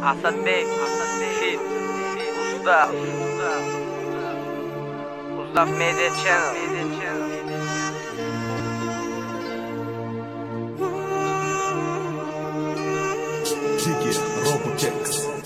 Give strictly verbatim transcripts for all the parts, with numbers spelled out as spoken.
Asadbek, Asadbek, Usta, Usta, Usta Media Channel. Jiggy, Robotex.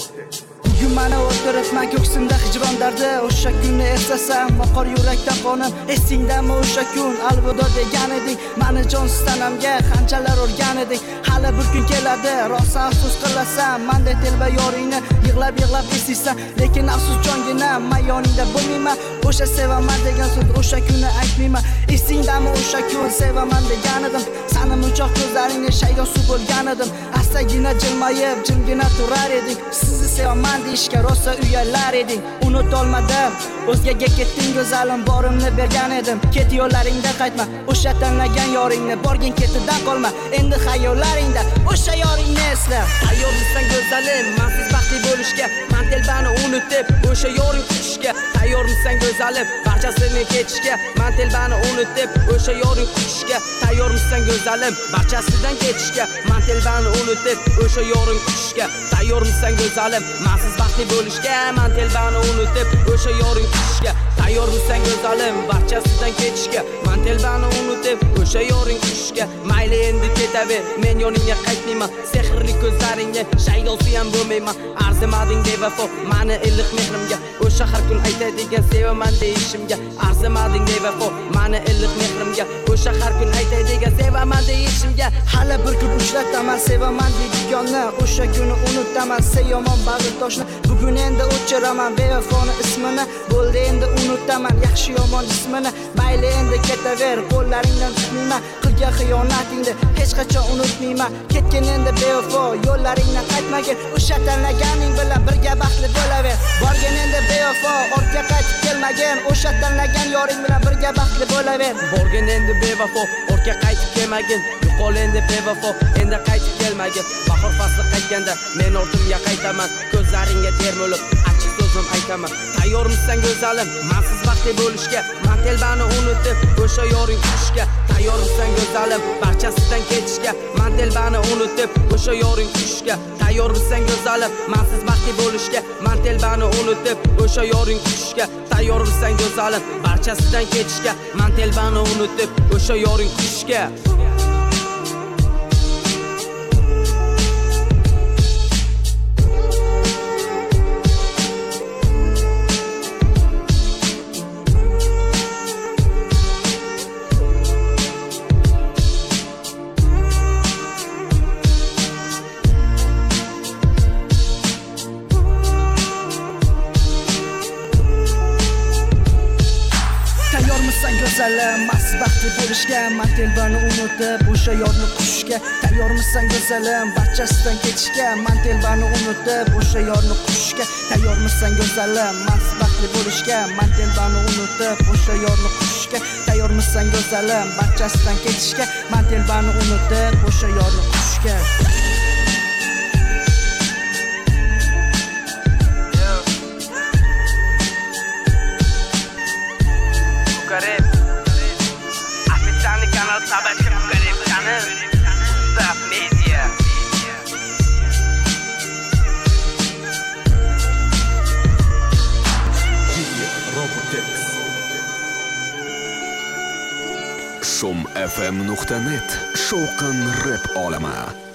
Bugun mana o'tiribman ko'ksimda hijron dardi. O'sha kunni eslasam oqar yurakdan qonim. Esingdami o'sha kun alvido degan eding. Mani jonsiz tanamga qanchalar urgan eding. Hali bir kun keladi rosa afsus qilasan. Manda telba yoringni yig'lab yig'lab eslaysan. Lekin afsus jongina mayoningda bo'lmayman. O'sha sevaman degan so'z o'sha kunni aytmayman. Esingdami o'sha kun sevaman degan edim. Sani munchoq ko'zlaringni shaydosu bo'lgan edim. Astagina jilmayib jimgina turar eding. Sizni sevaman deyishga rosa uyalar eding. Unutolmadim o'zgaga ketding go'zalim, borimni bergan edim. Ket yo'llaringda qaytma, o'sha tanlagan yoringni, borgin ketidan qolma. Endi xayollaringda o'sha yoringni esla. Tayyormisan go'zalim, mensiz baxtli bo'lishga? Men telbani unutib o'sha yoring kutishga. Tayyormisan go'zalim, barchasini kechishga? Men telbani unutib o'sha yoring kutishga. Tayyormisan go'zalim, barchasidan kechishga? Men telbani unutib o'sha yoring kutishga. Tayyormisan go'zalim, mensiz baxtli bo'lishga? Men telbani unutib o'sha yoring kutishga. Tayyormisan go'zalim, barchasidan kechishga? Men telbani unutib o'sha yoring kutishga. Mayli endi ketaver, men yoningga qaytmayman. Sehrli ko'zlaringga shaydosi ham bo'lmayman. Arzimading bevafo mani iliq mehrimga. O'sha har kun aytadigan sevaman deyishimga. Arzimading bevafo mani iliq mehrimga. O'sha har kun aytadigan sevaman deyishimga. Hali bir kun ushlataman sevaman dedigonni. O'sha kuni unutaman seyomon bag'ritoshni. Bugun endi o'chiraman bevafoni ismini. Bo'ldi endi unutaman yaxshi yomon ismini. Mayli endi ketaver, qo'llaringdan tutmayman. Qilgan xiyonatingni hech qachon unutmayman. Ketgin endi bevafo, yo'llaringdan qaytmagin. O'sha tanlaganing bilan birga baxtli bo'laver. Borgin endi bevafo, ortga qaytib kelmagin. O'sha tanlagan yoring bilan birga baxtli bo'laver. Borgin endi bevafo, ortga qaytib kelmagin. Yo'qol endi bevafo, endi qaytib kelmagin. Bahor fasli qaytganda men ortimga qaytaman. Ko'zlaringga termilib achchiq so'zim aytaman. Tayyormisan go'zalim, mensiz baxtli bo'lishga? Men telbani unutib o'sha yoring kutishga. Tayyormisan go'zalim, barchasidan kechishga? Men telbani unutib o'sha yoring kutishga. Tayyormisan go'zalim, mensiz baxtli bo'lishga? Men telbani unutib o'sha yoring kutishga. Tayyormisan go'zalim, barchasidan kechishga? Men telbani unutib o'sha yoring kutishga. Tayyormisan go'zalim, mensiz baxtli bo'lishga? Men telbani unutib o'sha yorni qushga. Tayyormisan go'zalim, barchasidan kechishga? Men telbani unutib o'sha yorni qushga. Tayyormisan go'zalim, mensiz baxtli bo'lishga? Men telbani unutib o'sha yorni qushga. Tayyormisan go'zalim, barchasidan kechishga? Men telbani unutib o'sha yorni qushga. Garip, Afrikani kanal sabahçı garip channel, Usta Media. Jiggy, Robotex. shom f m nuqta net shovqin rap olami.